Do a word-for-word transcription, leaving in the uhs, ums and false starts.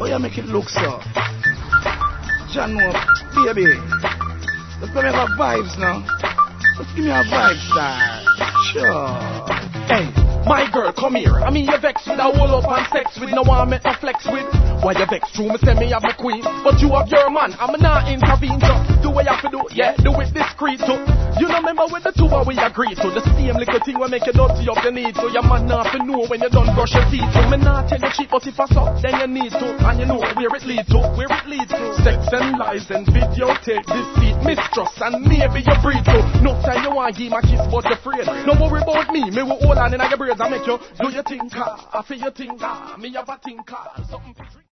How you make it look so? John, no, baby. Let's give me a vibes now. Let's give me a vibe, star. Sure. Hey, my girl, come here. I mean, you vex with a whole up and sex with no one make no flex with. Why you vex true? Me say me have my queen, but you have your man. I'm not intervene. Just do what you have to do. Yeah, do it discreet too. You know, remember with the two we agree to the same little thing we make you dirty up the need. So your man not to know when you done brush your teeth. So me not tell you cheap, but if I suck, then you need to. And you know where it lead to, where it leads to. Sex and lies and videotape, deceit, mistrust, and maybe you breathe to. No time you want give my kiss, but you're afraid. No worry about me, me will hold on in your braids and make you do your thing, car. I feel your thing, car. Me have a thing, car. Something.